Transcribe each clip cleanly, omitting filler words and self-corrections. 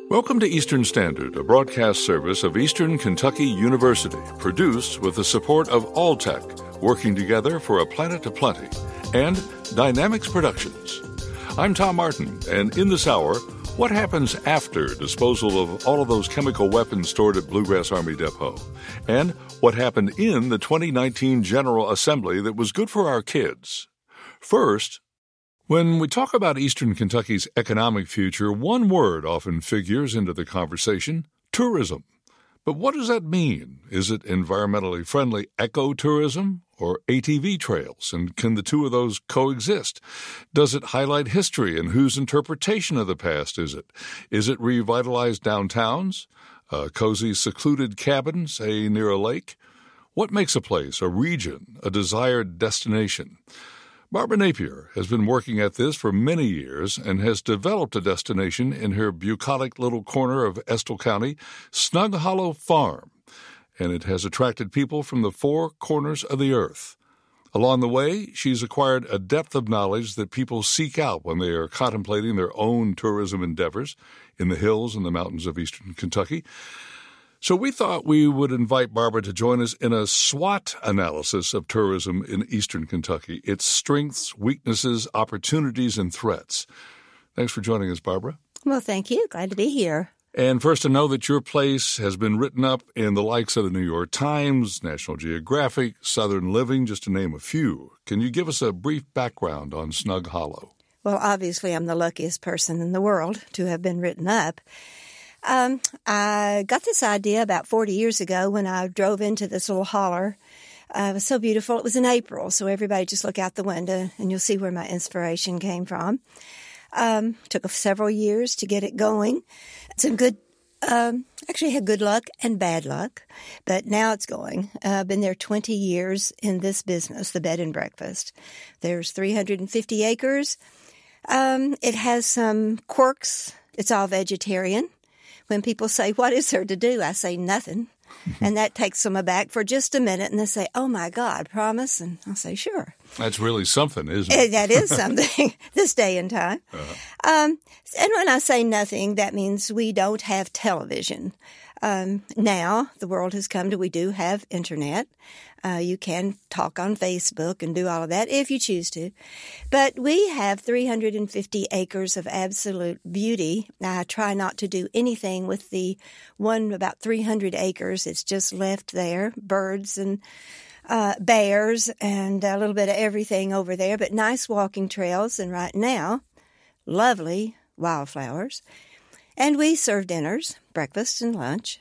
Welcome to Eastern Standard, a broadcast service of Eastern Kentucky University, produced with the support of Alltech, working together for a planet of plenty, and Dynamics Productions. I'm Tom Martin, and in this hour, what happens after disposal of all of those chemical weapons stored at Bluegrass Army Depot? And what happened in the 2019 General Assembly that was good for our kids? First, when we talk about Eastern Kentucky's economic future, one word often figures into the conversation: tourism. But what does that mean? Is it environmentally friendly ecotourism or ATV trails? And can the two of those coexist? Does it highlight history, and whose interpretation of the past is it? Is it revitalized downtowns? Cozy, secluded cabin, say, near a lake? What makes a place, a region, a desired destination? Barbara Napier has been working at this for many years and has developed a destination in her bucolic little corner of Estill County, Snug Hollow Farm, and it has attracted people from the four corners of the earth. Along the way, she's acquired a depth of knowledge that people seek out when they are contemplating their own tourism endeavors in the hills and the mountains of eastern Kentucky. So we thought we would invite Barbara to join us in a SWOT analysis of tourism in eastern Kentucky, its strengths, weaknesses, opportunities, and threats. Thanks for joining us, Barbara. Well, thank you. Glad to be here. And first, to know that your place has been written up in the likes of the New York Times, National Geographic, Southern Living, just to name a few. Can you give us a brief background on Snug Hollow? Well, obviously, I'm the luckiest person in the world to have been written up. I got this idea about 40 years ago when I drove into this little holler. It was so beautiful. It was in April, so everybody just look out the window and you'll see where my inspiration came from. Took several years to get it going. Some good, actually had good luck and bad luck, but now it's going. I've been there 20 years in this business, the bed and breakfast. There's 350 acres. It has some quirks. It's all vegetarian. When people say, what is there to do? I say, nothing. And that takes them aback for just a minute. And they say, oh, my God, promise? And I'll say, sure. That's really something, isn't it? That is something this day and time. And when I say nothing, that means we don't have television. Now the world has come to, we do have internet. You can talk on Facebook and do all of that if you choose to. But we have 350 acres of absolute beauty. I try not to do anything with the one about 300 acres. It's just left there, birds and bears and a little bit of everything over there, but nice walking trails. And right now, lovely wildflowers. And we serve dinners, breakfast and lunch.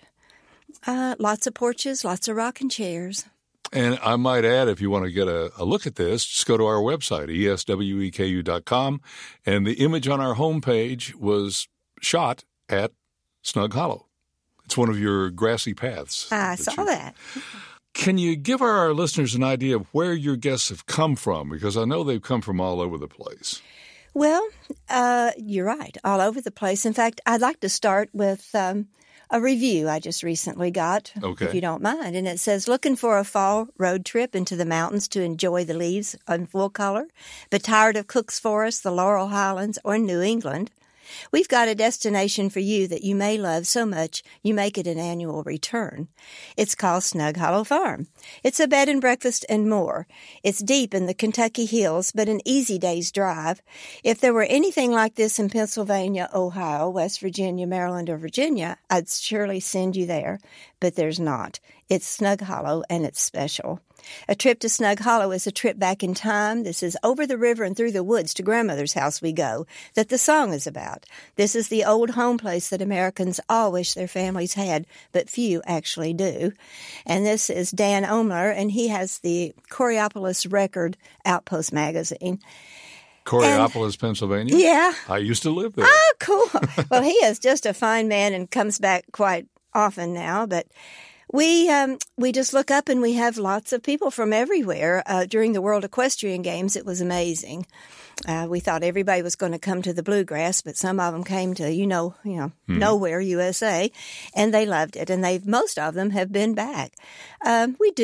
Lots of porches, lots of rocking chairs. And I might add, if you want to get a look at this, just go to our website, esweku.com, and the image on our homepage was shot at Snug Hollow. It's one of your grassy paths. I saw that. Can you give our listeners an idea of where your guests have come from? Because I know they've come from all over the place. Well, you're right, all over the place. In fact, I'd like to start with a review I just recently got, if you don't mind. And it says, looking for a fall road trip into the mountains to enjoy the leaves in full color, but tired of Cook's Forest, the Laurel Highlands, or New England? We've got a destination for you that you may love so much you make it an annual return. It's called Snug Hollow Farm. It's a bed and breakfast and more. It's deep in the Kentucky hills, but an easy day's drive. If there were anything like this in Pennsylvania, Ohio, West Virginia, Maryland, or Virginia, I'd surely send you there. But there's not. It's Snug Hollow, and it's special. A trip to Snug Hollow is a trip back in time. This is over the river and through the woods to Grandmother's house we go, that the song is about. This is the old home place that Americans all wish their families had, but few actually do. And this is Dan Omler, and he has the Coraopolis Record Outpost magazine. Coraopolis, Pennsylvania? Yeah. I used to live there. Oh, cool. Well, he is just a fine man and comes back quite often now, but we just look up and we have lots of people from everywhere. During the World Equestrian Games, it was amazing. We thought everybody was going to come to the Bluegrass, but some of them came to, nowhere, USA, and they loved it. And most of them have been back. We do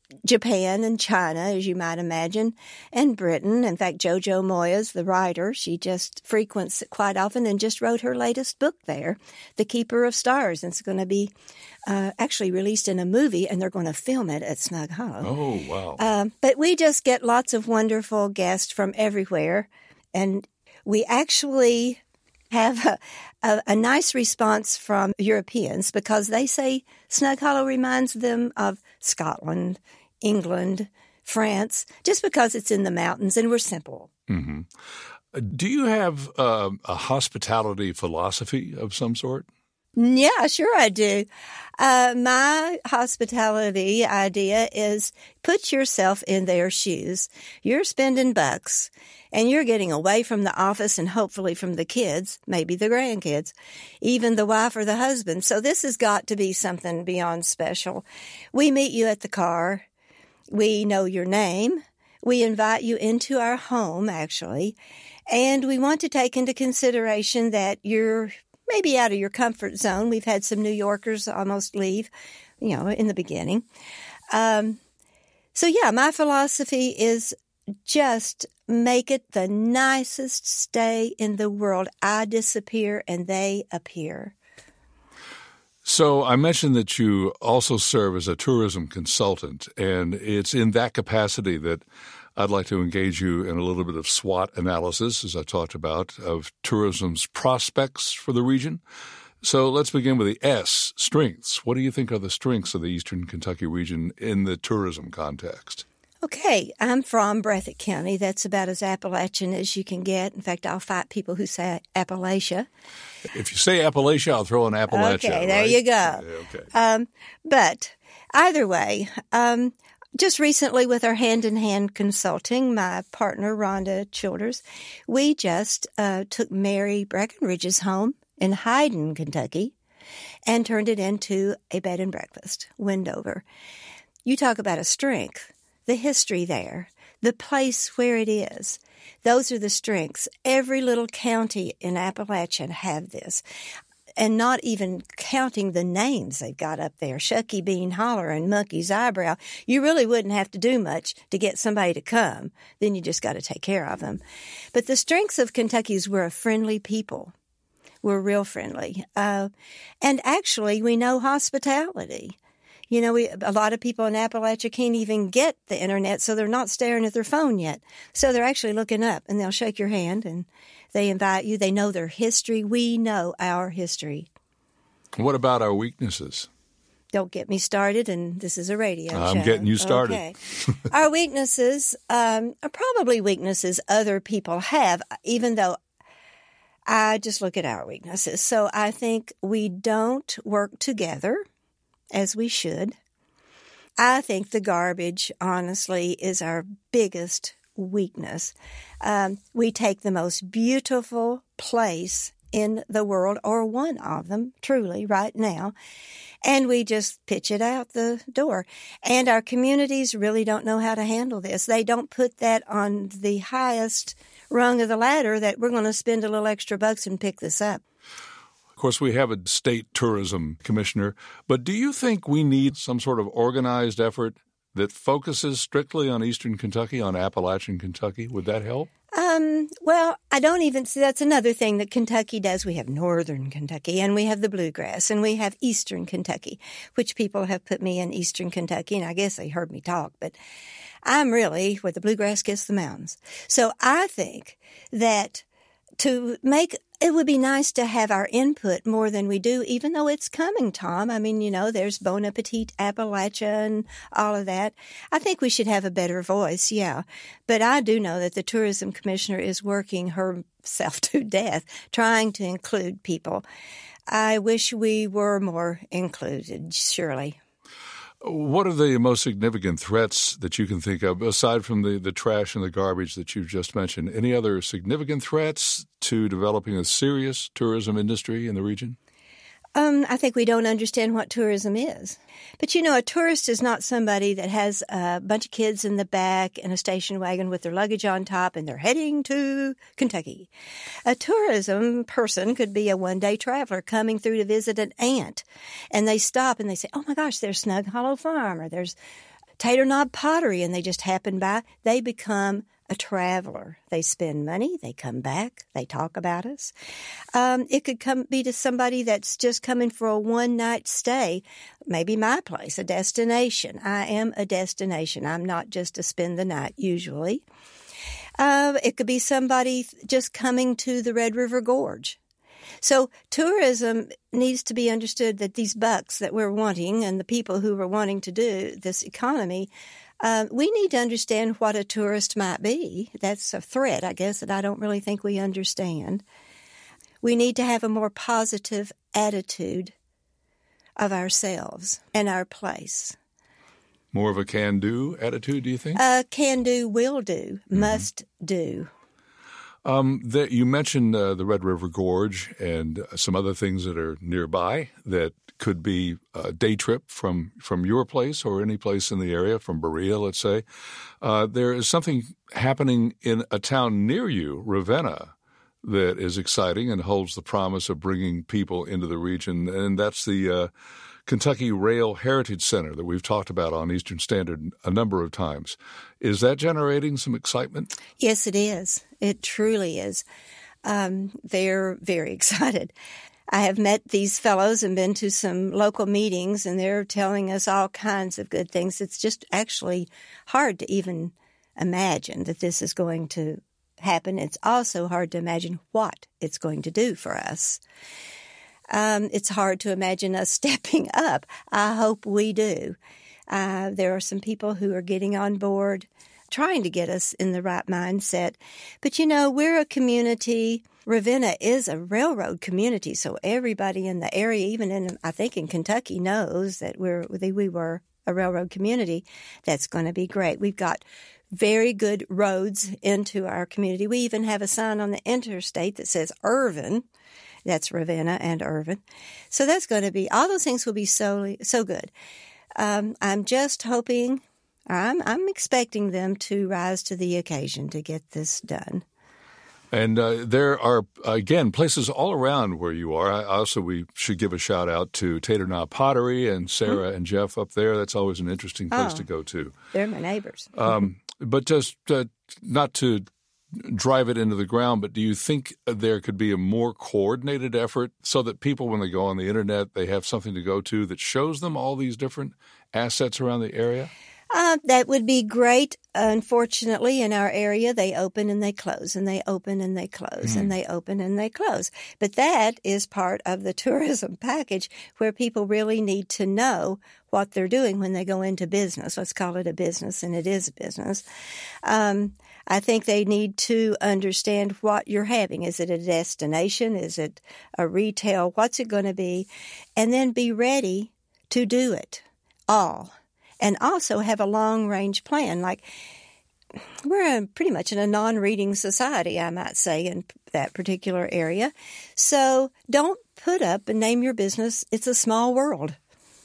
Japan and China, as you might imagine, and Britain. In fact, Jojo Moyes, the writer, she just frequents it quite often and just wrote her latest book there, The Keeper of Stars. And it's going to be actually released in a movie, and they're going to film it at Snug Hollow. Oh, wow. But we just get lots of wonderful guests from everywhere, and we actually have a nice response from Europeans because they say Snug Hollow reminds them of Scotland, England, France, just because it's in the mountains and we're simple. Mm-hmm. Do you have a hospitality philosophy of some sort? Yeah, sure I do. My hospitality idea is put yourself in their shoes. You're spending bucks, and you're getting away from the office and hopefully from the kids, maybe the grandkids, even the wife or the husband. So this has got to be something beyond special. We meet you at the car. We know your name. We invite you into our home, actually, and we want to take into consideration that you're maybe out of your comfort zone. We've had some New Yorkers almost leave, in the beginning. So, my philosophy is just make it the nicest stay in the world. I disappear and they appear. So I mentioned that you also serve as a tourism consultant, and it's in that capacity that I'd like to engage you in a little bit of SWOT analysis, as I talked about, of tourism's prospects for the region. So let's begin with the S, strengths. What do you think are the strengths of the Eastern Kentucky region in the tourism context? Okay, I'm from Breathitt County. That's about as Appalachian as you can get. In fact, I'll fight people who say Appalachia. If you say Appalachia, I'll throw an Appalachia. Okay, there you go. Okay. But either way, just recently with our hand-in-hand consulting, my partner, Rhonda Childers, we just took Mary Breckenridge's home in Hyden, Kentucky, and turned it into a bed and breakfast, Wendover. You talk about a strength. The history there, the place where it is, those are the strengths. Every little county in Appalachia have this. And not even counting the names they've got up there, Shucky Bean Holler and Monkey's Eyebrow. You really wouldn't have to do much to get somebody to come. Then you just got to take care of them. But the strengths of Kentucky is we're a friendly people. We're real friendly. And actually, we know hospitality. A lot of people in Appalachia can't even get the internet, so they're not staring at their phone yet. So they're actually looking up, and they'll shake your hand, and they invite you. They know their history. We know our history. What about our weaknesses? Don't get me started, and this is a radio show. I'm getting you started. Okay. Our weaknesses are probably weaknesses other people have, even though I just look at our weaknesses. So I think we don't work together as we should. I think the garbage, honestly, is our biggest weakness. We take the most beautiful place in the world, or one of them, truly, right now, and we just pitch it out the door. And our communities really don't know how to handle this. They don't put that on the highest rung of the ladder that we're going to spend a little extra bucks and pick this up. Of course, we have a state tourism commissioner, but do you think we need some sort of organized effort that focuses strictly on Eastern Kentucky, on Appalachian Kentucky? Would that help? Well, I don't even see that's another thing that Kentucky does. We have Northern Kentucky, and we have the Bluegrass, and we have Eastern Kentucky, which people have put me in Eastern Kentucky, and I guess they heard me talk, but I'm really where the Bluegrass kiss the mountains. So I think that it would be nice to have our input more than we do, even though it's coming, Tom. I mean, there's Bon Appetit Appalachia and all of that. I think we should have a better voice, yeah. But I do know that the tourism commissioner is working herself to death, trying to include people. I wish we were more included, surely. What are the most significant threats that you can think of, aside from the trash and the garbage that you've just mentioned? Any other significant threats to developing a serious tourism industry in the region? I think we don't understand what tourism is. But, a tourist is not somebody that has a bunch of kids in the back and a station wagon with their luggage on top and they're heading to Kentucky. A tourism person could be a one-day traveler coming through to visit an aunt, and they stop and they say, oh, my gosh, there's Snug Hollow Farm, or there's Tater Knob Pottery and they just happen by, they become a traveler. They spend money, they come back, they talk about us. It could be to somebody that's just coming for a one-night stay, maybe my place, a destination. I am a destination. I'm not just to spend the night usually. It could be somebody just coming to the Red River Gorge. So tourism needs to be understood that these bucks that we're wanting and the people who are wanting to do this economy, we need to understand what a tourist might be. That's a threat, I guess, that I don't really think we understand. We need to have a more positive attitude of ourselves and our place. More of a can-do attitude, do you think? Can-do, will-do, must do. You mentioned the Red River Gorge and some other things that are nearby that could be a day trip from your place or any place in the area, from Berea, let's say. There is something happening in a town near you, Ravenna, that is exciting and holds the promise of bringing people into the region, and that's the Kentucky Rail Heritage Center that we've talked about on Eastern Standard a number of times. Is that generating some excitement? Yes, it is. It truly is. They're very excited. I have met these fellows and been to some local meetings, and they're telling us all kinds of good things. It's just actually hard to even imagine that this is going to happen. It's also hard to imagine what it's going to do for us. It's hard to imagine us stepping up. I hope we do. There are some people who are getting on board, trying to get us in the right mindset. But, we're a community. Ravenna is a railroad community, so everybody in the area, even I think in Kentucky, knows that we were a railroad community. That's going to be great. We've got very good roads into our community. We even have a sign on the interstate that says Irvin. That's Ravenna and Irvin. So that's going to be, all those things will be so good. I'm just hoping, I'm expecting them to rise to the occasion to get this done. And there are, again, places all around where you are. We should give a shout out to Tater Knob Pottery and Sarah and Jeff up there. That's always an interesting place to go to. They're my neighbors. But just not to drive it into the ground, but do you think there could be a more coordinated effort so that people, when they go on the internet, they have something to go to that shows them all these different assets around the area? That would be great. Unfortunately, in our area, they open and they close, and they open and they close, and they open and they close. But that is part of the tourism package where people really need to know what they're doing when they go into business. Let's call it a business, and it is a business. I think they need to understand what you're having. Is it a destination? Is it a retail? What's it going to be? And then be ready to do it all. And also have a long-range plan. Like, we're pretty much in a non-reading society, I might say, in that particular area. So don't put up and name your business, It's a Small World.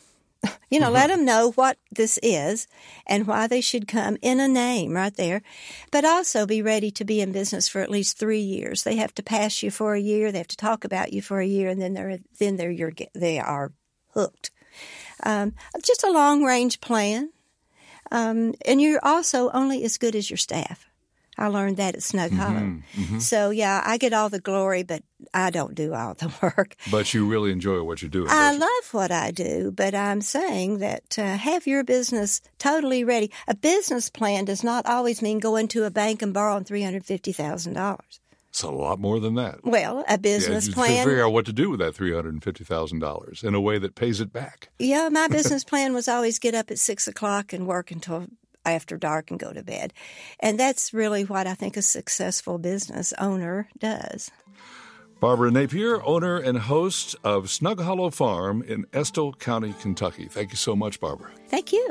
Let them know what this is and why they should come in a name right there. But also be ready to be in business for at least 3 years. They have to pass you for a year. They have to talk about you for a year, and then they are hooked. Just a long-range plan. And you're also only as good as your staff. I learned that at Snug Hollow. So, yeah, I get all the glory, but I don't do all the work. But you really enjoy what you're doing. I love what I do, but I'm saying that have your business totally ready. A business plan does not always mean going to a bank and borrowing $350,000. It's a lot more than that. Well, a business plan. Figure out what to do with that $350,000 in a way that pays it back. Yeah, my business plan was always get up at 6 o'clock and work until after dark and go to bed. And that's really what I think a successful business owner does. Barbara Napier, owner and host of Snug Hollow Farm in Estill County, Kentucky. Thank you so much, Barbara. Thank you.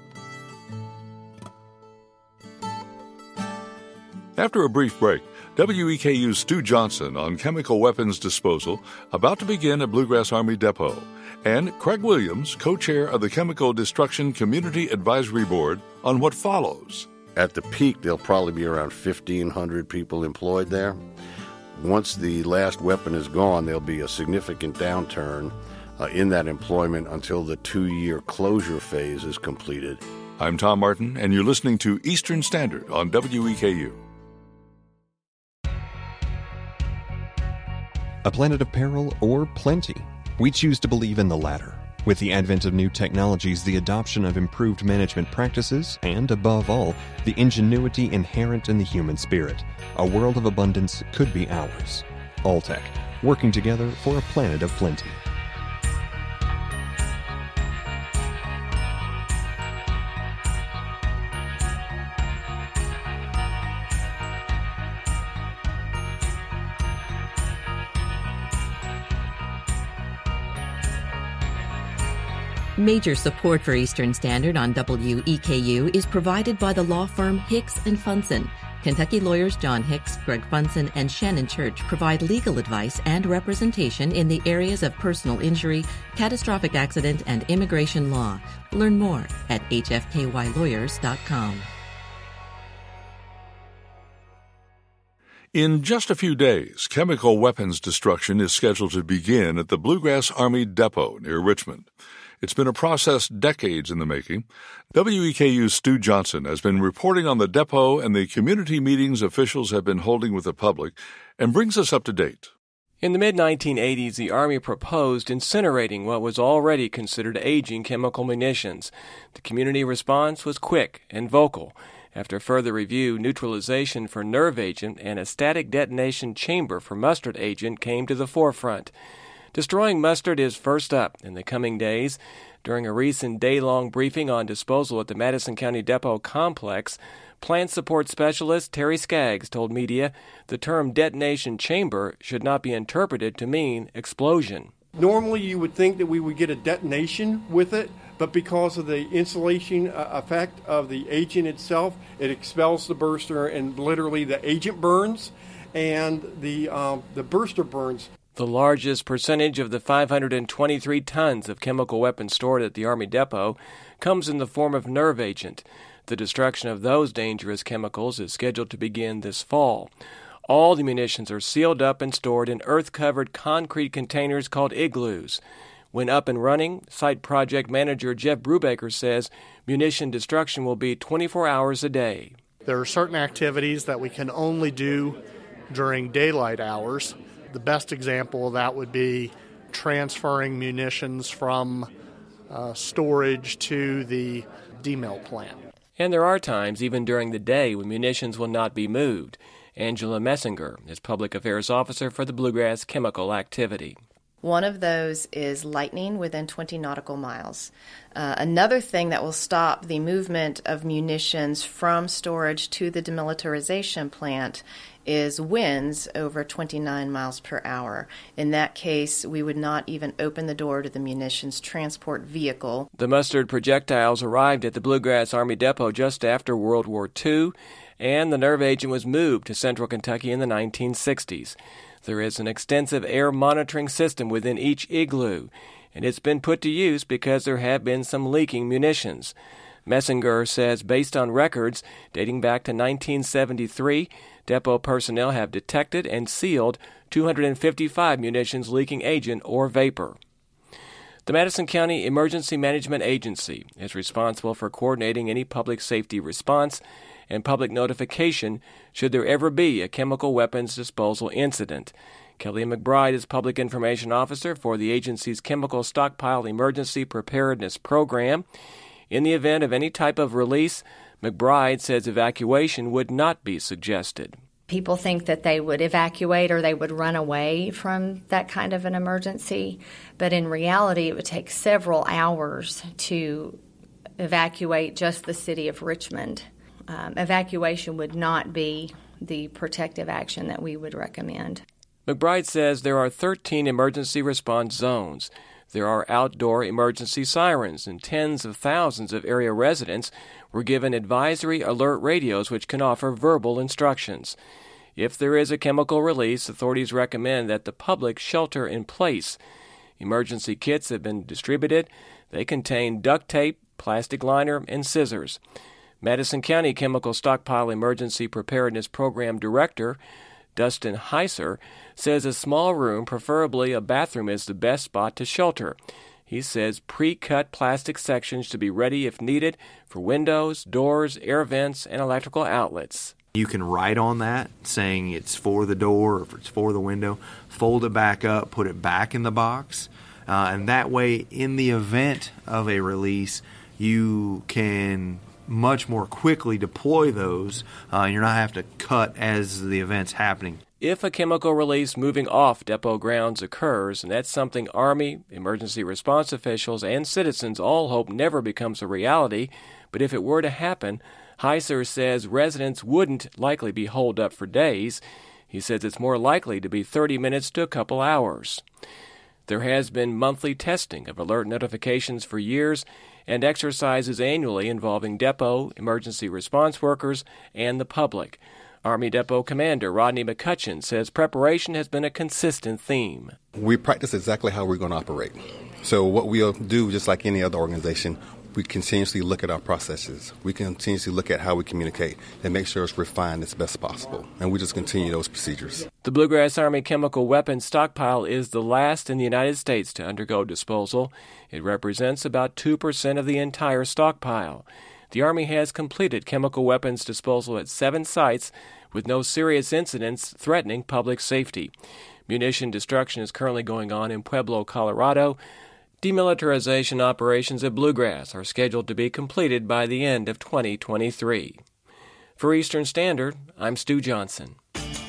After a brief break, WEKU's Stu Johnson on chemical weapons disposal, about to begin at Bluegrass Army Depot, and Craig Williams, co-chair of the Chemical Destruction Community Advisory Board, on what follows. At the peak, there'll probably be around 1,500 people employed there. Once the last weapon is gone, there'll be a significant downturn in that employment until the 2-year closure phase is completed. I'm Tom Martin, and you're listening to Eastern Standard on WEKU. A planet of peril or plenty? We choose to believe in the latter. With the advent of new technologies, the adoption of improved management practices, and above all, the ingenuity inherent in the human spirit, a world of abundance could be ours. Alltech, working together for a planet of plenty. Major support for Eastern Standard on WEKU is provided by the law firm Hicks & Funson. Kentucky lawyers John Hicks, Greg Funson, and Shannon Church provide legal advice and representation in the areas of personal injury, catastrophic accident, and immigration law. Learn more at hfkylawyers.com. In just a few days, chemical weapons destruction is scheduled to begin at the Bluegrass Army Depot near Richmond. It's been a process decades in the making. WEKU's Stu Johnson has been reporting on the depot and the community meetings officials have been holding with the public and brings us up to date. In the mid-1980s, the Army proposed incinerating what was already considered aging chemical munitions. The community response was quick and vocal. After further review, neutralization for nerve agent and a static detonation chamber for mustard agent came to the forefront. Destroying mustard is first up in the coming days. During a recent day-long briefing on disposal at the Madison County Depot complex, plant support specialist Terry Skaggs told media the term detonation chamber should not be interpreted to mean explosion. Normally you would think that we would get a detonation with it, but because of the insulation effect of the agent itself, it expels the burster and literally the agent burns and the burster burns. The largest percentage of the 523 tons of chemical weapons stored at the Army Depot comes in the form of nerve agent. The destruction of those dangerous chemicals is scheduled to begin this fall. All the munitions are sealed up and stored in earth-covered concrete containers called igloos. When up and running, Site Project Manager Jeff Brubaker says munition destruction will be 24 hours a day. There are certain activities that we can only do during daylight hours. The best example of that would be transferring munitions from storage to the DMIL plant. And there are times, even during the day, when munitions will not be moved. Angela Messinger is Public Affairs Officer for the Bluegrass Chemical Activity. One of those is lightning within 20 nautical miles. Another thing that will stop the movement of munitions from storage to the demilitarization plant is winds over 29 miles per hour. In that case, we would not even open the door to the munitions transport vehicle. The mustard projectiles arrived at the Bluegrass Army Depot just after World War II, and the nerve agent was moved to central Kentucky in the 1960s. There is an extensive air monitoring system within each igloo, and it's been put to use because there have been some leaking munitions. Messinger says based on records dating back to 1973, depot personnel have detected and sealed 255 munitions leaking agent or vapor. The Madison County Emergency Management Agency is responsible for coordinating any public safety response and public notification should there ever be a chemical weapons disposal incident. Kelly McBride is Public Information Officer for the agency's Chemical Stockpile Emergency Preparedness Program. In the event of any type of release, McBride says evacuation would not be suggested. People think that they would evacuate or they would run away from that kind of an emergency, but in reality it would take several hours to evacuate just the city of Richmond. Evacuation would not be the protective action that we would recommend. McBride says there are 13 emergency response zones. There are outdoor emergency sirens, and tens of thousands of area residents were given advisory alert radios which can offer verbal instructions. If there is a chemical release, authorities recommend that the public shelter in place. Emergency kits have been distributed. They contain duct tape, plastic liner, and scissors. Madison County Chemical Stockpile Emergency Preparedness Program Director Dustin Heiser says a small room, preferably a bathroom, is the best spot to shelter. He says pre-cut plastic sections to be ready if needed for windows, doors, air vents, and electrical outlets. You can write on that saying it's for the door or if it's for the window, fold it back up, put it back in the box, and that way in the event of a release, you can much more quickly deploy those. You're not have to cut as the event's happening. If a chemical release moving off depot grounds occurs, and that's something Army, emergency response officials, and citizens all hope never becomes a reality, but if it were to happen, Heiser says residents wouldn't likely be holed up for days. He says it's more likely to be 30 minutes to a couple hours. There has been monthly testing of alert notifications for years and exercises annually involving depot, emergency response workers, and the public. Army Depot Commander Rodney McCutcheon says preparation has been a consistent theme. We practice exactly how we're going to operate. So what we'll do, just like any other organization, we continuously look at our processes. We continuously look at how we communicate and make sure it's refined as best possible. And we just continue those procedures. The Bluegrass Army chemical weapons stockpile is the last in the United States to undergo disposal. It represents about 2% of the entire stockpile. The Army has completed chemical weapons disposal at 7 sites with no serious incidents threatening public safety. Munition destruction is currently going on in Pueblo, Colorado. Demilitarization operations at Bluegrass are scheduled to be completed by the end of 2023. For Eastern Standard, I'm Stu Johnson.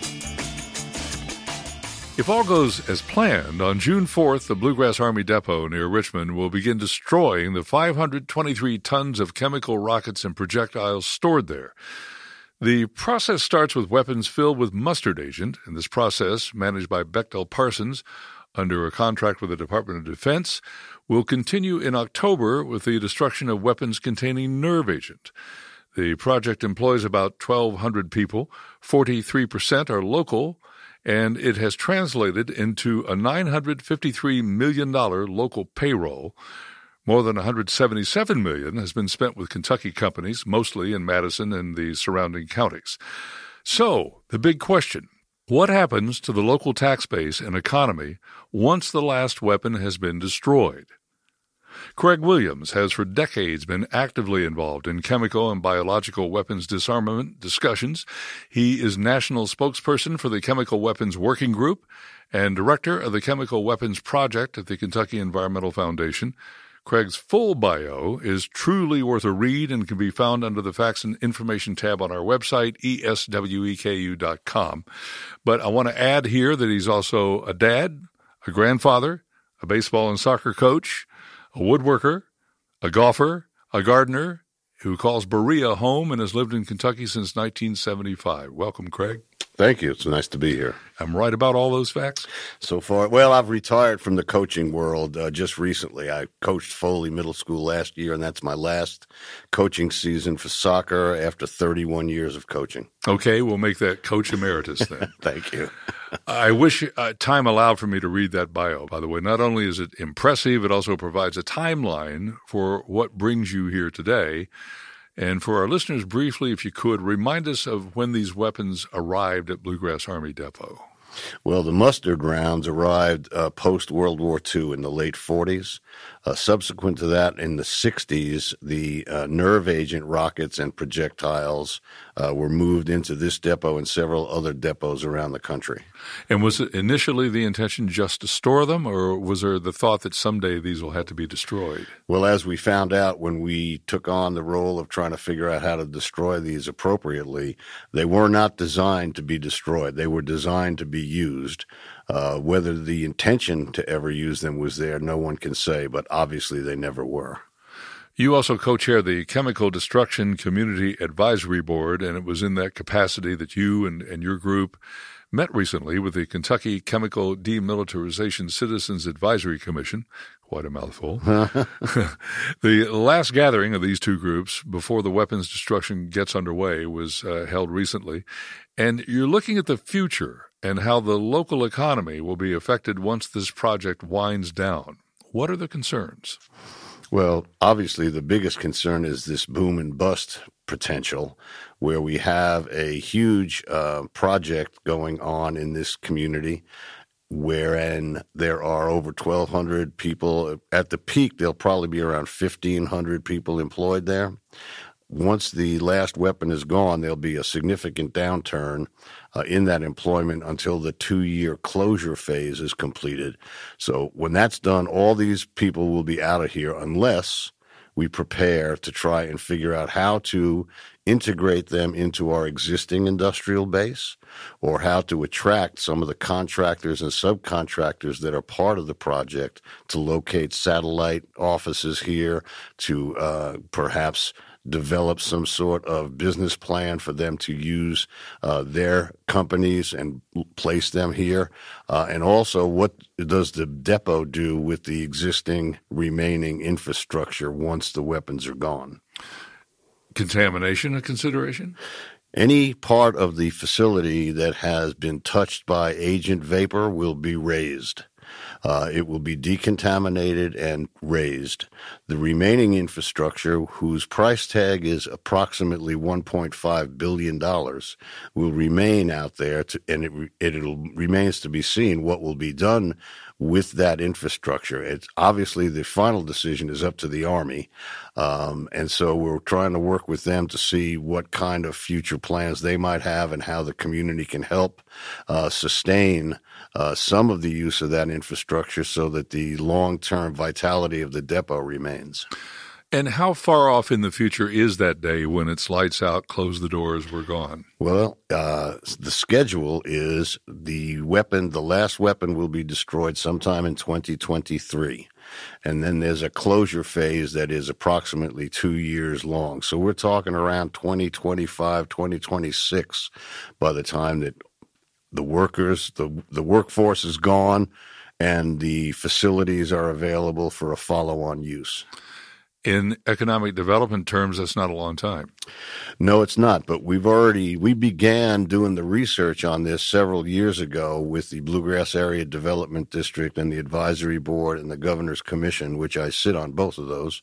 If all goes as planned, on June 4th, the Bluegrass Army Depot near Richmond will begin destroying the 523 tons of chemical rockets and projectiles stored there. The process starts with weapons filled with mustard agent, and this process, managed by Bechtel Parsons under a contract with the Department of Defense, will continue in October with the destruction of weapons containing nerve agent. The project employs about 1,200 people, 43% are local, and it has translated into a $953 million local payroll. More than $177 million has been spent with Kentucky companies, mostly in Madison and the surrounding counties. So, the big question, what happens to the local tax base and economy once the last weapon has been destroyed? Craig Williams has for decades been actively involved in chemical and biological weapons disarmament discussions. He is national spokesperson for the Chemical Weapons Working Group and director of the Chemical Weapons Project at the Kentucky Environmental Foundation. Craig's full bio is truly worth a read and can be found under the Facts and Information tab on our website, esweku.com. But I want to add here that he's also a dad, a grandfather, a baseball and soccer coach, a woodworker, a golfer, a gardener who calls Berea home and has lived in Kentucky since 1975. Welcome, Craig. Thank you. It's nice to be here. I'm right about all those facts? So far, well, I've retired from the coaching world just recently. I coached Foley Middle School last year, and that's my last coaching season for soccer after 31 years of coaching. Okay, we'll make that Coach Emeritus then. Thank you. I wish time allowed for me to read that bio, by the way. Not only is it impressive, it also provides a timeline for what brings you here today. And for our listeners, briefly, if you could, remind us of when these weapons arrived at Bluegrass Army Depot. Well, the mustard rounds arrived post-World War II in the late 40s. Subsequent to that, in the 60s, the nerve agent rockets and projectiles were moved into this depot and several other depots around the country. And was it initially the intention just to store them, or was there the thought that someday these will have to be destroyed? Well, as we found out when we took on the role of trying to figure out how to destroy these appropriately, they were not designed to be destroyed. They were designed to be used. Whether the intention to ever use them was there, no one can say, but obviously they never were. You also co-chair the Chemical Destruction Community Advisory Board, and it was in that capacity that you and your group met recently with the Kentucky Chemical Demilitarization Citizens Advisory Commission. Quite a mouthful. The last gathering of these two groups before the weapons destruction gets underway was held recently, and you're looking at the future and how the local economy will be affected once this project winds down. What are the concerns? Well, obviously the biggest concern is this boom and bust potential, where we have a huge project going on in this community. wherein there are over 1,200 people. At the peak, there'll probably be around 1,500 people employed there. Once the last weapon is gone, there'll be a significant downturn in that employment until the 2-year closure phase is completed. So when that's done, all these people will be out of here unless we prepare to try and figure out how to integrate them into our existing industrial base, or how to attract some of the contractors and subcontractors that are part of the project to locate satellite offices here, to perhaps develop some sort of business plan for them to use their companies and place them here. And also, what does the depot do with the existing remaining infrastructure once the weapons are gone? Contamination a consideration? Any part of the facility that has been touched by agent vapor will be raised. It will be decontaminated and raised. The remaining infrastructure, whose price tag is approximately $1.5 billion, will remain out there, and it remains to be seen what will be done with that infrastructure. It's obviously the final decision is up to the Army, and so we're trying to work with them to see what kind of future plans they might have and how the community can help sustain some of the use of that infrastructure so that the long-term vitality of the depot remains. And how far off in the future is that day when it's lights out, close the doors, we're gone? Well, the schedule is the last weapon will be destroyed sometime in 2023. And then there's a closure phase that is approximately 2 years long. So we're talking around 2025, 2026 by the time that the workers, the workforce is gone and the facilities are available for a follow-on use. In economic development terms, that's not a long time. No, it's not. But we began doing the research on this several years ago with the Bluegrass Area Development District and the Advisory Board and the Governor's Commission, which I sit on both of those.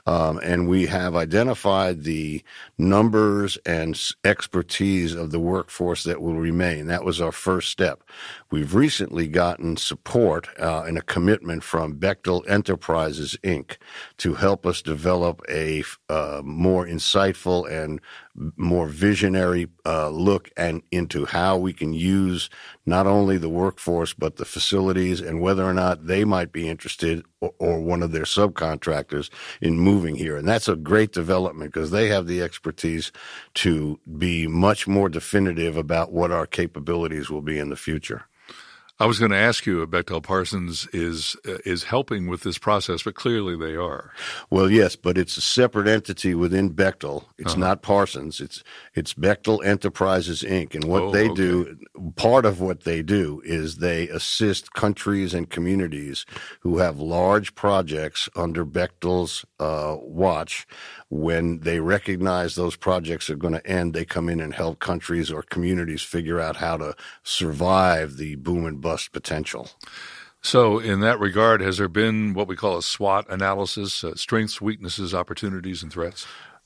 And we have identified the numbers and expertise of the workforce that will remain. That was our first step. We've recently gotten support and a commitment from Bechtel Enterprises, Inc. to help us develop a more insightful and more visionary look into how we can use not only the workforce but the facilities and whether or not they might be interested or one of their subcontractors in moving here. And that's a great development because they have the expertise to be much more definitive about what our capabilities will be in the future. I was going to ask you if Bechtel Parsons is helping with this process, but clearly they are. Well, yes, but it's a separate entity within Bechtel. It's not Parsons. It's Bechtel Enterprises, Inc. And what they do, part of what they do is they assist countries and communities who have large projects under Bechtel's watch. When they recognize those projects are going to end, they come in and help countries or communities figure out how to survive the boom and bust potential. So in that regard, has there been what we call a SWOT analysis, strengths, weaknesses, opportunities, and threats?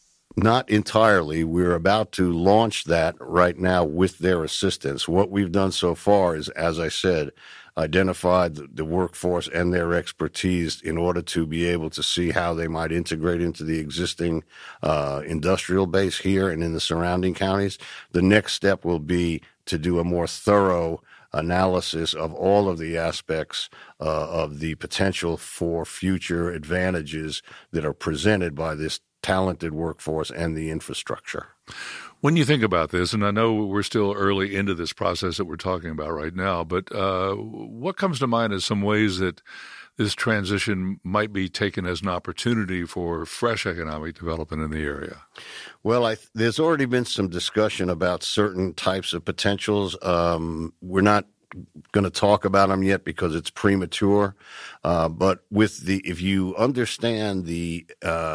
Not entirely. We're about to launch that right now with their assistance. What we've done so far is, as I said, identified the workforce and their expertise in order to be able to see how they might integrate into the existing industrial base here and in the surrounding counties. The next step will be to do a more thorough analysis of all of the aspects of the potential for future advantages that are presented by this talented workforce and the infrastructure. When you think about this, and I know we're still early into this process that we're talking about right now, but what comes to mind as some ways that this transition might be taken as an opportunity for fresh economic development in the area? Well, there's already been some discussion about certain types of potentials. We're not going to talk about them yet because it's premature. But if you understand the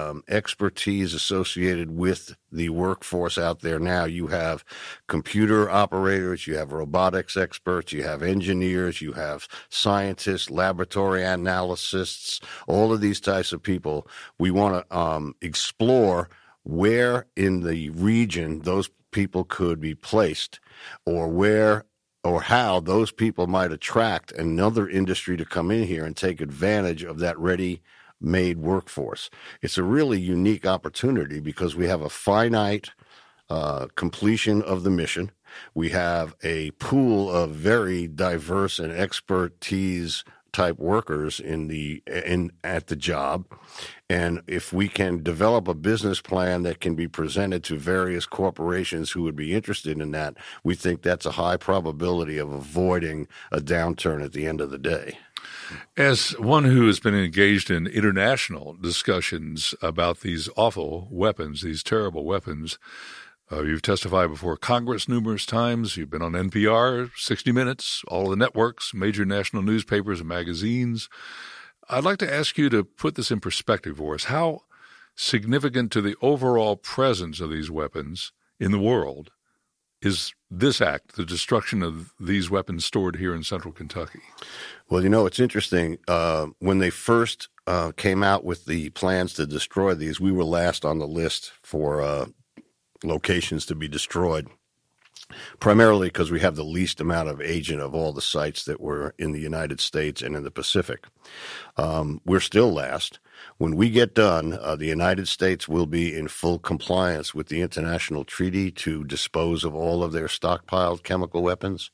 expertise associated with the workforce out there now, you have computer operators, you have robotics experts, you have engineers, you have scientists, laboratory analysts, all of these types of people. We want to explore where in the region those people could be placed or or how those people might attract another industry to come in here and take advantage of that ready-made workforce. It's a really unique opportunity because we have a finite completion of the mission. We have a pool of very diverse and expertise type workers at the job. And if we can develop a business plan that can be presented to various corporations who would be interested in that, we think that's a high probability of avoiding a downturn at the end of the day. As one who has been engaged in international discussions about these awful weapons, these terrible weapons, you've testified before Congress numerous times. You've been on NPR, 60 Minutes, all of the networks, major national newspapers and magazines. I'd like to ask you to put this in perspective for us. How significant to the overall presence of these weapons in the world is this act, the destruction of these weapons stored here in central Kentucky? Well, it's interesting. When they first came out with the plans to destroy these, we were last on the list for locations to be destroyed, primarily because we have the least amount of agent of all the sites that were in the United States and in the Pacific. We're still last. When we get done, the United States will be in full compliance with the international treaty to dispose of all of their stockpiled chemical weapons.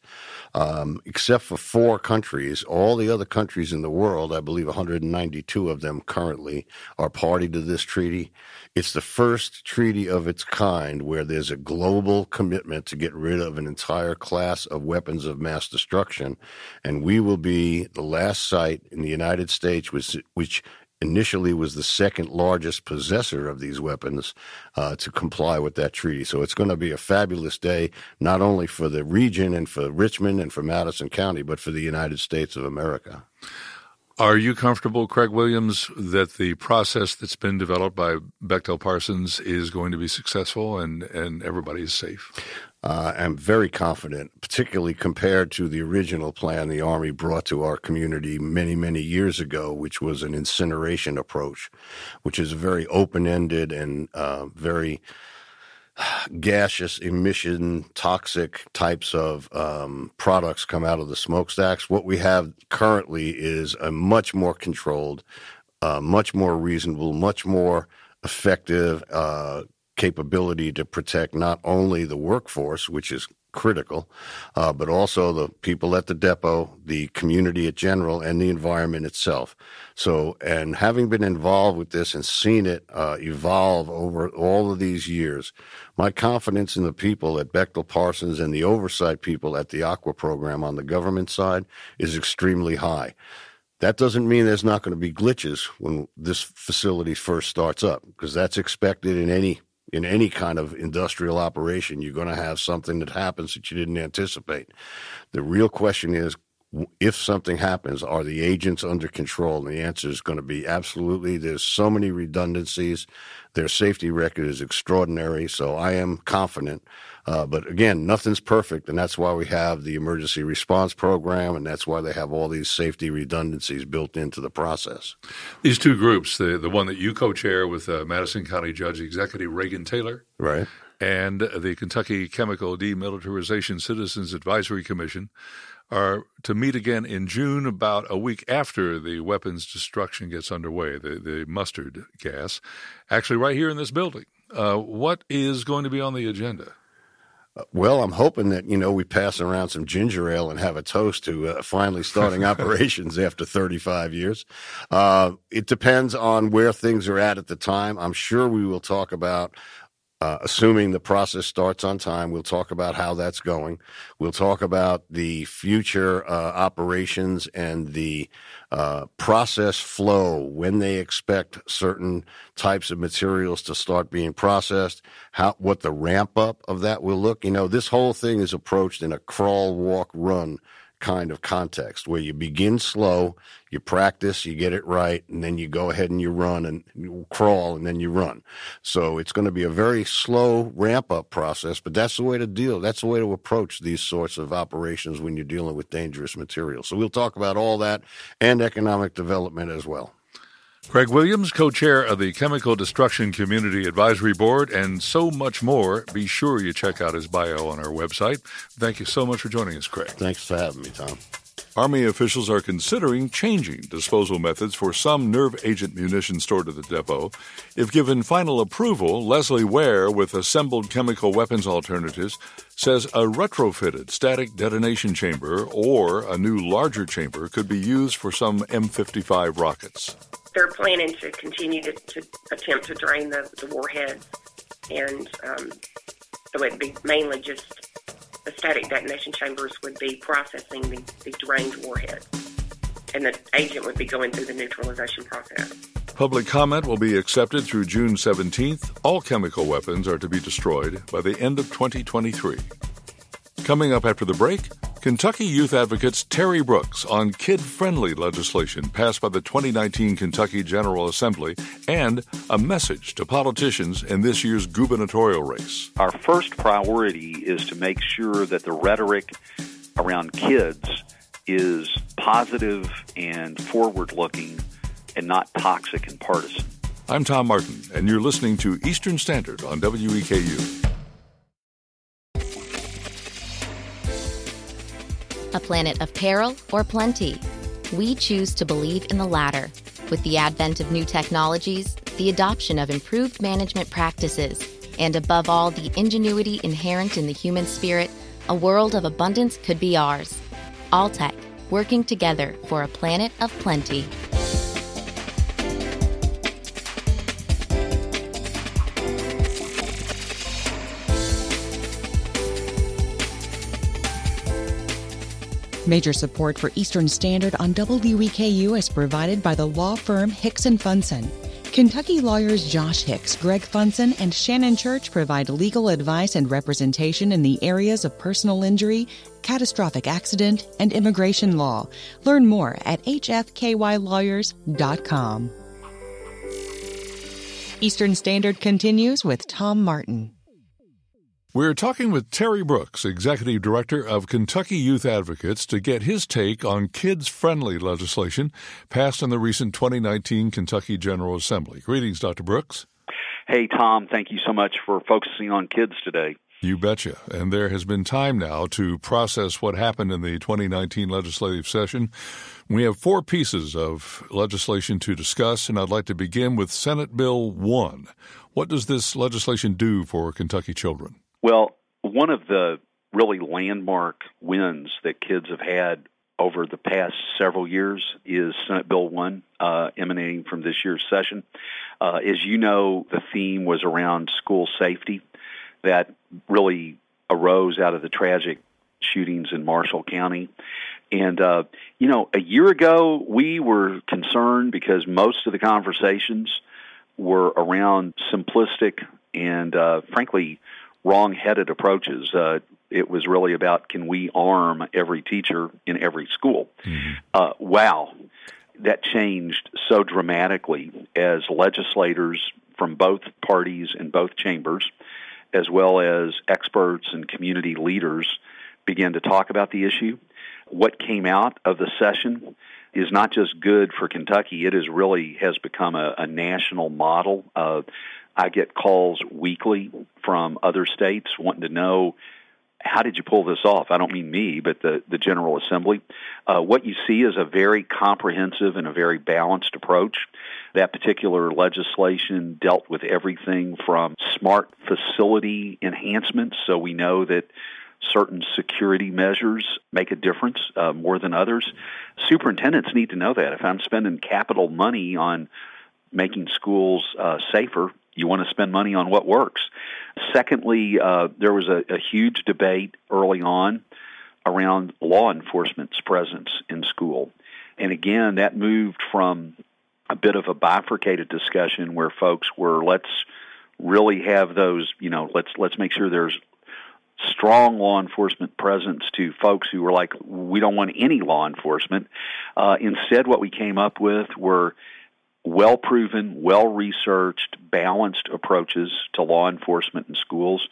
Except for 4 countries, all the other countries in the world, I believe 192 of them currently, are party to this treaty. It's the first treaty of its kind where there's a global commitment to get rid of an entire class of weapons of mass destruction, and we will be the last site in the United States which initially was the second largest possessor of these weapons to comply with that treaty. So it's going to be a fabulous day, not only for the region and for Richmond and for Madison County, but for the United States of America. Are you comfortable, Craig Williams, that the process that's been developed by Bechtel Parsons is going to be successful and everybody is safe? I'm very confident, particularly compared to the original plan the Army brought to our community many, many years ago, which was an incineration approach, which is a very open-ended and very gaseous emission, toxic types of products come out of the smokestacks. What we have currently is a much more controlled, much more reasonable, much more effective capability to protect not only the workforce, which is critical, but also the people at the depot, the community in general, and the environment itself. So, and having been involved with this and seen it evolve over all of these years, my confidence in the people at Bechtel Parsons and the oversight people at the Aqua program on the government side is extremely high. That doesn't mean there's not going to be glitches when this facility first starts up, because that's expected in any kind of industrial operation. You're going to have something that happens that you didn't anticipate. The real question is, if something happens, are the agents under control? And the answer is going to be absolutely. There's so many redundancies. Their safety record is extraordinary, so I am confident. But again, nothing's perfect, and that's why we have the emergency response program, and that's why they have all these safety redundancies built into the process. These two groups, the one that you co-chair with Madison County Judge Executive Reagan Taylor, right, and the Kentucky Chemical Demilitarization Citizens Advisory Commission, are to meet again in June, about a week after the weapons destruction gets underway, the mustard gas, actually right here in this building. What is going to be on the agenda? Well, I'm hoping that, we pass around some ginger ale and have a toast to finally starting operations after 35 years. It depends on where things are at the time. I'm sure we will talk about, assuming the process starts on time, we'll talk about how that's going. We'll talk about the future operations and the process flow, when they expect certain types of materials to start being processed, what the ramp up of that will look. This whole thing is approached in a crawl, walk, run kind of context, where you begin slow, you practice, you get it right, and then you go ahead and you run and you crawl and then you run. So it's going to be a very slow ramp-up process, but that's the way to approach these sorts of operations when you're dealing with dangerous materials. So we'll talk about all that and economic development as well. Greg Williams, co-chair of the Chemical Destruction Community Advisory Board, and so much more. Be sure you check out his bio on our website. Thank you so much for joining us, Craig. Thanks for having me, Tom. Army officials are considering changing disposal methods for some nerve agent munitions stored at the depot. If given final approval, Leslie Ware with Assembled Chemical Weapons Alternatives says a retrofitted static detonation chamber or a new larger chamber could be used for some M55 rockets. They're planning to continue to attempt to drain the warhead, and so it'd be mainly just the static detonation chambers would be processing the drained warhead, and the agent would be going through the neutralization process. Public comment will be accepted through June 17th. All chemical weapons are to be destroyed by the end of 2023. Coming up after the break, Kentucky youth advocates Terry Brooks on kid-friendly legislation passed by the 2019 Kentucky General Assembly and a message to politicians in this year's gubernatorial race. Our first priority is to make sure that the rhetoric around kids is positive and forward-looking and not toxic and partisan. I'm Tom Martin, and you're listening to Eastern Standard on WEKU. A planet of peril or plenty? We choose to believe in the latter. With the advent of new technologies, the adoption of improved management practices, and above all, the ingenuity inherent in the human spirit, a world of abundance could be ours. Alltech, working together for a planet of plenty. Major support for Eastern Standard on WEKU is provided by the law firm Hicks & Funson. Kentucky lawyers Josh Hicks, Greg Funson, and Shannon Church provide legal advice and representation in the areas of personal injury, catastrophic accident, and immigration law. Learn more at hfkylawyers.com. Eastern Standard continues with Tom Martin. We're talking with Terry Brooks, Executive Director of Kentucky Youth Advocates, to get his take on kids-friendly legislation passed in the recent 2019 Kentucky General Assembly. Greetings, Dr. Brooks. Hey, Tom. Thank you so much for focusing on kids today. You betcha. And there has been time now to process what happened in the 2019 legislative session. We have 4 pieces of legislation to discuss, and I'd like to begin with Senate Bill 1. What does this legislation do for Kentucky children? Well, one of the really landmark wins that kids have had over the past several years is Senate Bill 1, emanating from this year's session. As you know, the theme was around school safety. That really arose out of the tragic shootings in Marshall County. And, a year ago, we were concerned because most of the conversations were around simplistic and, frankly, wrong-headed approaches. It was really about, can we arm every teacher in every school? Mm-hmm. Wow. That changed so dramatically as legislators from both parties in both chambers, as well as experts and community leaders, began to talk about the issue. What came out of the session is not just good for Kentucky, it is really has become a national model. I get calls weekly from other states wanting to know, how did you pull this off? I don't mean me, but the General Assembly. What you see is a very comprehensive and a very balanced approach. That particular legislation dealt with everything from smart facility enhancements, so we know that certain security measures make a difference more than others. Superintendents need to know that. If I'm spending capital money on making schools safer, you want to spend money on what works. Secondly, there was a huge debate early on around law enforcement's presence in school. And again, that moved from a bit of a bifurcated discussion where folks were, let's really have those, let's make sure there's strong law enforcement presence, to folks who were like, we don't want any law enforcement. Instead, what we came up with were well-proven, well-researched, balanced approaches to law enforcement in schools,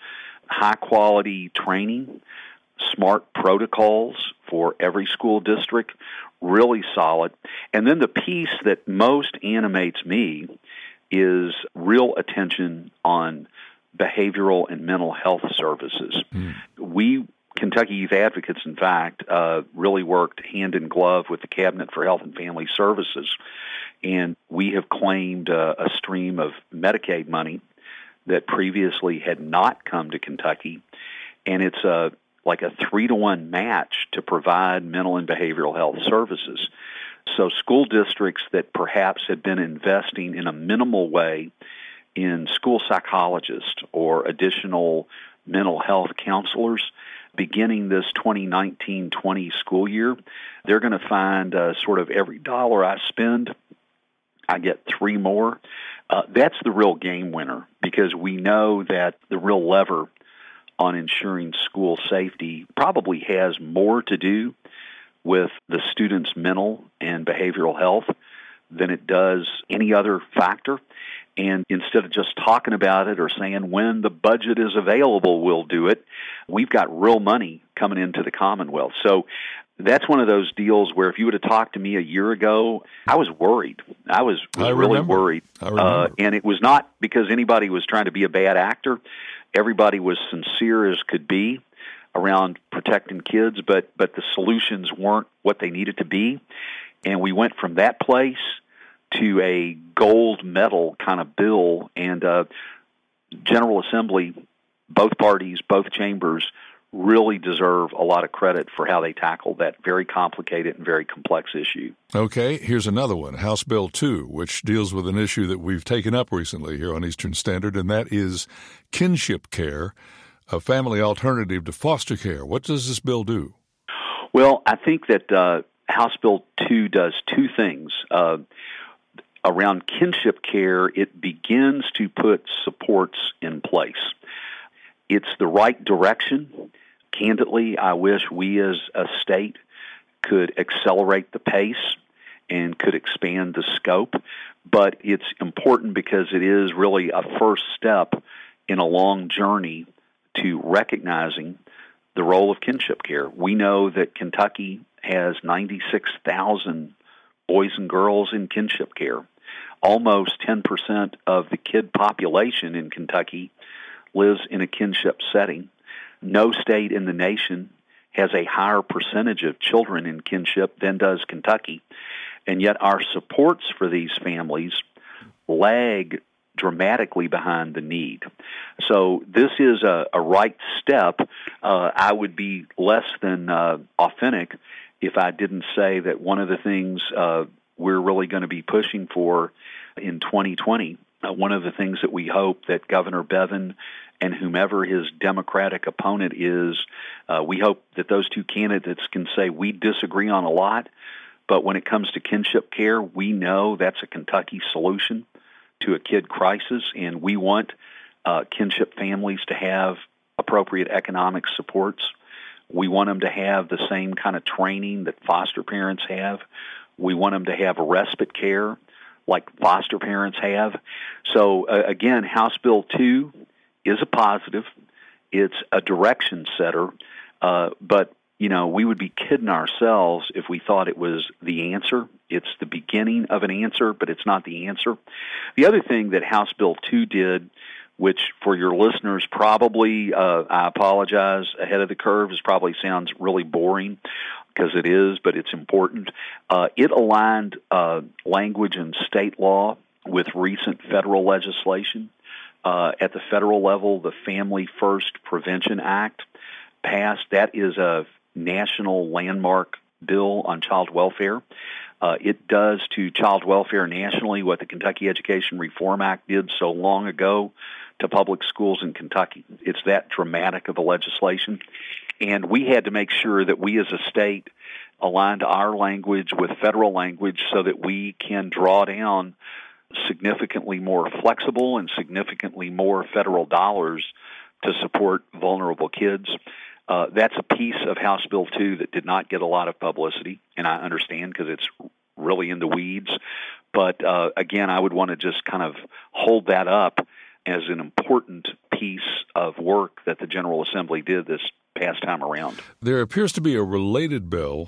high-quality training, smart protocols for every school district, really solid. And then the piece that most animates me is real attention on behavioral and mental health services. We, Kentucky Youth Advocates, in fact, really worked hand in glove with the Cabinet for Health and Family Services, and we have claimed a stream of Medicaid money that previously had not come to Kentucky, and it's like a 3-to-1 match to provide mental and behavioral health services. So school districts that perhaps had been investing in a minimal way in school psychologists or additional mental health counselors, beginning this 2019-20 school year, they're going to find sort of every dollar I spend, I get 3 more. That's the real game winner, because we know that the real lever on ensuring school safety probably has more to do with the student's mental and behavioral health than it does any other factor. And instead of just talking about it or saying when the budget is available, we'll do it, we've got real money coming into the Commonwealth. So that's one of those deals where if you would have talked to me a year ago, I was worried. I was really worried. And it was not because anybody was trying to be a bad actor. Everybody was sincere as could be around protecting kids, but the solutions weren't what they needed to be. And we went from that place to a gold medal kind of bill, and General Assembly, both parties, both chambers, really deserve a lot of credit for how they tackled that very complicated and very complex issue. Okay, here's another one, House Bill 2, which deals with an issue that we've taken up recently here on Eastern Standard, and that is kinship care, a family alternative to foster care. What does this bill do? Well, I think that House Bill 2 does 2 things. Around kinship care, it begins to put supports in place. It's the right direction. Candidly, I wish we as a state could accelerate the pace and could expand the scope, but it's important because it is really a first step in a long journey to recognizing the role of kinship care. We know that Kentucky has 96,000 boys and girls in kinship care. Almost 10% of the kid population in Kentucky lives in a kinship setting. No state in the nation has a higher percentage of children in kinship than does Kentucky, and yet our supports for these families lag dramatically behind the need. So this is a right step. I would be less than authentic if I didn't say that one of the things we're really going to be pushing for in 2020, one of the things that we hope that Governor Bevin and whomever his Democratic opponent is, we hope that those 2 candidates can say we disagree on a lot, but when it comes to kinship care, we know that's a Kentucky solution to a kid crisis, and we want kinship families to have appropriate economic supports. We want them to have the same kind of training that foster parents have. We want them to have respite care like foster parents have. So, again, House Bill 2 is a positive. It's a direction setter. But, you know, we would be kidding ourselves if we thought it was the answer. It's the beginning of an answer, but it's not the answer. The other thing that House Bill 2 did, which for your listeners probably, I apologize, ahead of the curve, this probably sounds really boring, because it is, but it's important. It aligned language in state law with recent federal legislation. At the federal level, the Family First Prevention Act passed. That is a national landmark bill on child welfare. It does to child welfare nationally what the Kentucky Education Reform Act did so long ago to public schools in Kentucky. It's that dramatic of a legislation. And we had to make sure that we as a state aligned our language with federal language so that we can draw down significantly more flexible and significantly more federal dollars to support vulnerable kids. That's a piece of House Bill 2 that did not get a lot of publicity, and I understand because it's really in the weeds. But again, I would want to just kind of hold that up as an important piece of work that the General Assembly did this past time around. There appears to be a related bill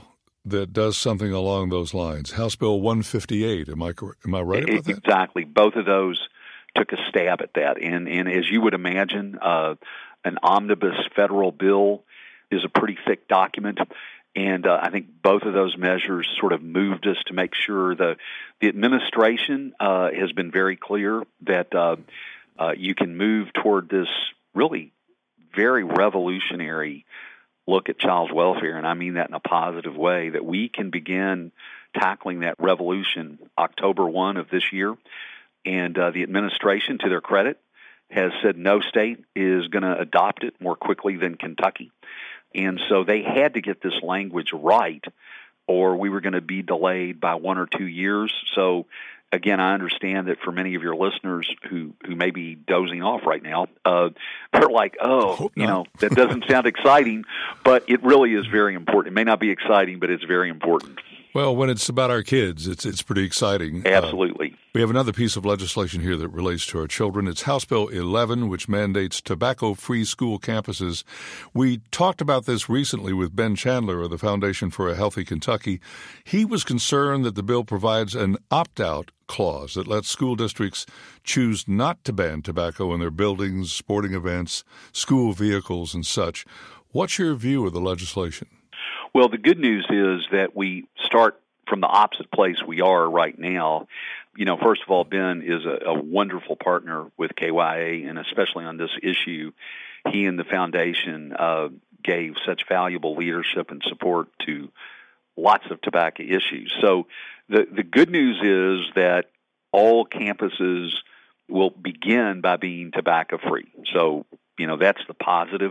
that does something along those lines. House Bill 158. Am I right about that? Exactly. Both of those took a stab at that. And as you would imagine, an omnibus federal bill is a pretty thick document. And I think both of those measures sort of moved us to make sure the administration has been very clear that you can move toward this really very revolutionary look at child welfare, and I mean that in a positive way, that we can begin tackling that revolution October 1 of this year. And the administration, to their credit, has said no state is going to adopt it more quickly than Kentucky. And so they had to get this language right, or we were going to be delayed by 1 or 2 years. So, again, I understand that for many of your listeners who may be dozing off right now, they're like, that doesn't sound exciting, but it really is very important. It may not be exciting, but it's very important. Well, when it's about our kids, it's pretty exciting. Absolutely. We have another piece of legislation here that relates to our children. It's House Bill 11, which mandates tobacco-free school campuses. We talked about this recently with Ben Chandler of the Foundation for a Healthy Kentucky. He was concerned that the bill provides an opt-out clause that lets school districts choose not to ban tobacco in their buildings, sporting events, school vehicles, and such. What's your view of the legislation? Well, the good news is that we start from the opposite place we are right now. You know, first of all, Ben is a wonderful partner with KYA, and especially on this issue, he and the foundation gave such valuable leadership and support to lots of tobacco issues. So the good news is that all campuses will begin by being tobacco-free. So, that's the positive.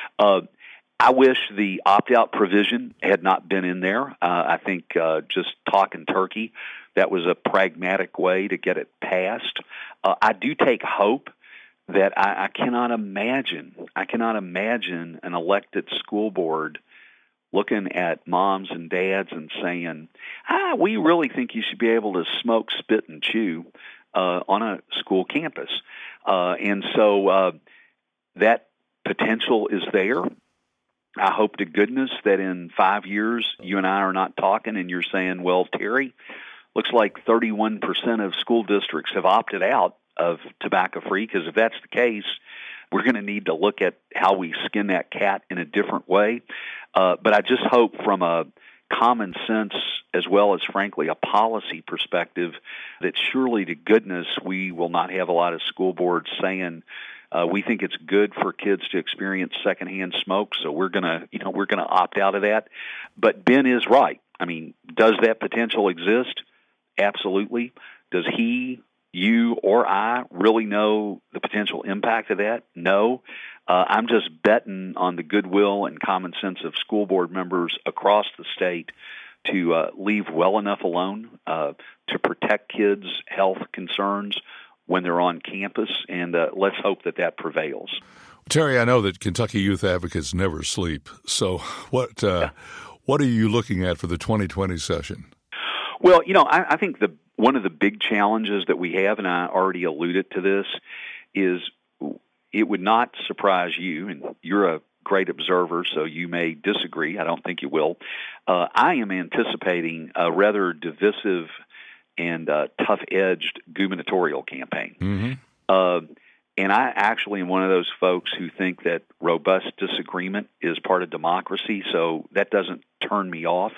I wish the opt-out provision had not been in there. I think just talking turkey, that was a pragmatic way to get it passed. I do take hope that I cannot imagine an elected school board looking at moms and dads and saying, we really think you should be able to smoke, spit, and chew on a school campus. And so that potential is there. I hope to goodness that in 5 years you and I are not talking and you're saying, well, Terry, looks like 31% of school districts have opted out of tobacco-free, because if that's the case, we're going to need to look at how we skin that cat in a different way. But I just hope from a common sense as well as, frankly, a policy perspective that surely to goodness we will not have a lot of school boards saying, we think it's good for kids to experience secondhand smoke, so we're gonna opt out of that. But Ben is right. I mean, does that potential exist? Absolutely. Does he, you, or I really know the potential impact of that? No. I'm just betting on the goodwill and common sense of school board members across the state to leave well enough alone to protect kids' health concerns when they're on campus, and let's hope that prevails. Terry, I know that Kentucky Youth Advocates never sleep. So what are you looking at for the 2020 session? Well, I think one of the big challenges that we have, and I already alluded to this, is it would not surprise you, and you're a great observer, so you may disagree. I don't think you will. I am anticipating a rather divisive and tough-edged gubernatorial campaign. Mm-hmm. And I actually am one of those folks who think that robust disagreement is part of democracy, so that doesn't turn me off.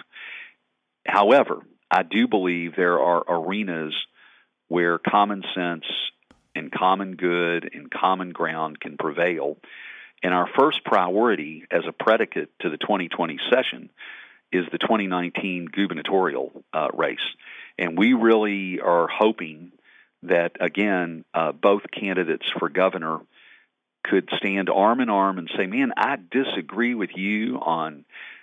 However, I do believe there are arenas where common sense and common good and common ground can prevail. And our first priority as a predicate to the 2020 session is the 2019 gubernatorial race. And we really are hoping that, again, both candidates for governor could stand arm in arm and say, man, I disagree with you on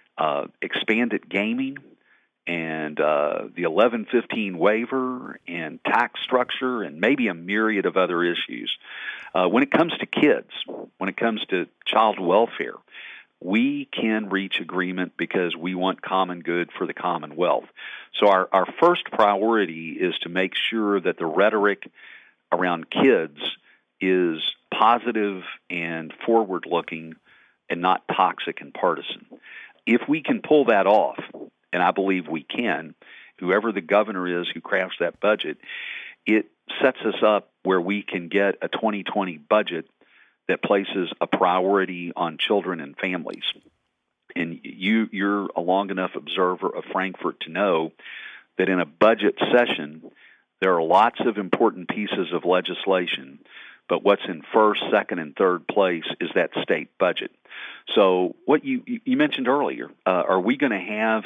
expanded gaming and the 1115 waiver and tax structure and maybe a myriad of other issues. When it comes to kids, when it comes to child welfare, we can reach agreement because we want common good for the Commonwealth. So our first priority is to make sure that the rhetoric around kids is positive and forward-looking and not toxic and partisan. If we can pull that off, and I believe we can, whoever the governor is who crafts that budget, it sets us up where we can get a 2020 budget that places a priority on children and families. And you're a long enough observer of Frankfort to know that in a budget session, there are lots of important pieces of legislation, but what's in first, second, and third place is that state budget. So what you mentioned earlier, are we going to have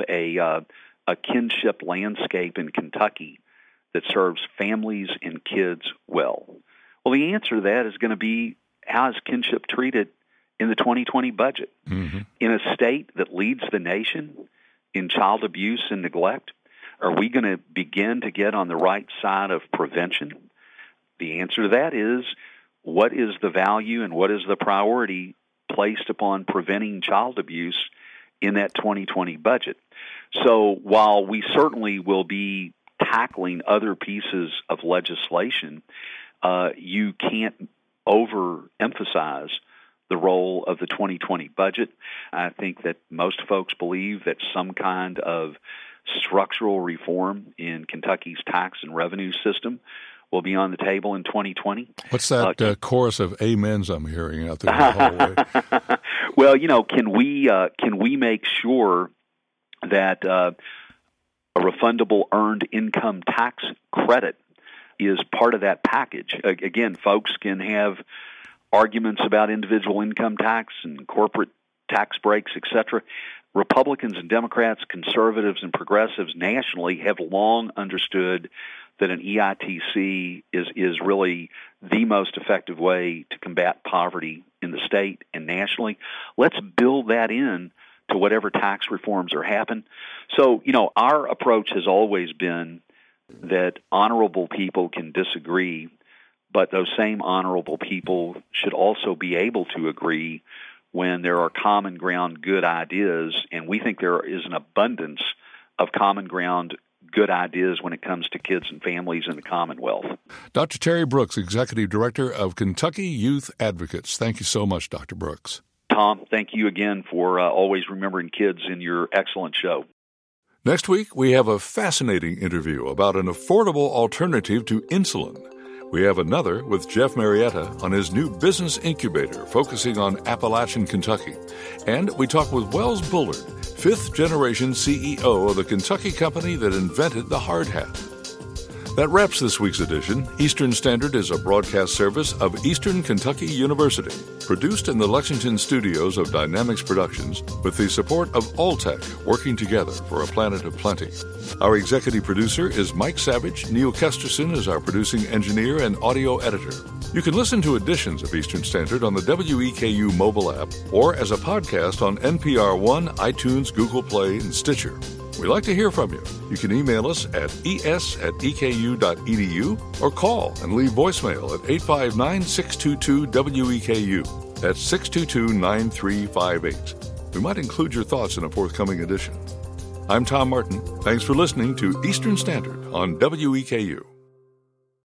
a kinship landscape in Kentucky that serves families and kids well? Well, the answer to that is going to be, how is kinship treated in the 2020 budget? Mm-hmm. In a state that leads the nation in child abuse and neglect, are we going to begin to get on the right side of prevention? The answer to that is, what is the value and what is the priority placed upon preventing child abuse in that 2020 budget? So while we certainly will be tackling other pieces of legislation, you can't overemphasize the role of the 2020 budget. I think that most folks believe that some kind of structural reform in Kentucky's tax and revenue system will be on the table in 2020. What's that chorus of amens I'm hearing out there in the hallway? Well, can we make sure that a refundable earned income tax credit is part of that package? Again, folks can have arguments about individual income tax and corporate tax breaks, etc. Republicans and Democrats, conservatives and progressives nationally have long understood that an EITC is really the most effective way to combat poverty in the state and nationally. Let's build that in to whatever tax reforms are happening. So, our approach has always been that honorable people can disagree, but those same honorable people should also be able to agree when there are common ground good ideas, and we think there is an abundance of common ground good ideas when it comes to kids and families in the Commonwealth. Dr. Terry Brooks, Executive Director of Kentucky Youth Advocates. Thank you so much, Dr. Brooks. Tom, thank you again for always remembering kids in your excellent show. Next week, we have a fascinating interview about an affordable alternative to insulin. We have another with Jeff Marietta on his new business incubator focusing on Appalachian Kentucky. And we talk with Wells Bullard, fifth-generation CEO of the Kentucky company that invented the hard hat. That wraps this week's edition. Eastern Standard is a broadcast service of Eastern Kentucky University, produced in the Lexington studios of Dynamics Productions with the support of Alltech, working together for a planet of plenty. Our executive producer is Mike Savage. Neil Kesterson is our producing engineer and audio editor. You can listen to editions of Eastern Standard on the WEKU mobile app or as a podcast on NPR One, iTunes, Google Play, and Stitcher. We'd like to hear from you. You can email us at es@eku.edu or call and leave voicemail at 859-622-WEKU. That's 622-9358. We might include your thoughts in a forthcoming edition. I'm Tom Martin. Thanks for listening to Eastern Standard on WEKU.